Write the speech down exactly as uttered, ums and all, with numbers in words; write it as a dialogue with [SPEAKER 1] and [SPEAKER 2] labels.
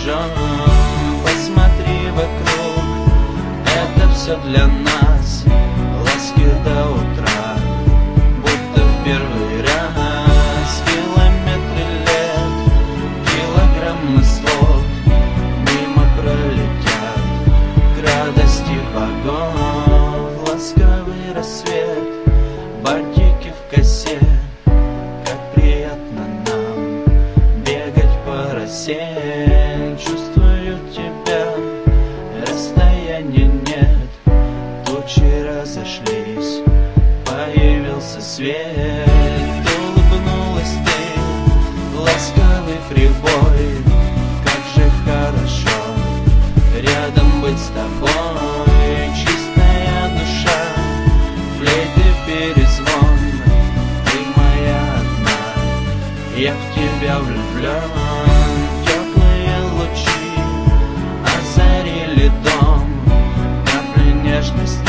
[SPEAKER 1] бережем. Посмотри вокруг, это все для нас. Ласки до утра, будто в первый раз. Километры лет, килограммы слов мимо пролетят к радости богов. Ласковый рассвет, бантики в косе, как приятно нам бегать по росе. Чувствую тебя, расстояния нет, тучи разошлись, появился свет. Улыбнулась ты, ласковый прибой, как же хорошо рядом быть с тобой. Чистая душа, флейты перезвон, ты моя одна, я в тебя влюблен. Теплые лучи озарили дом, капли нежности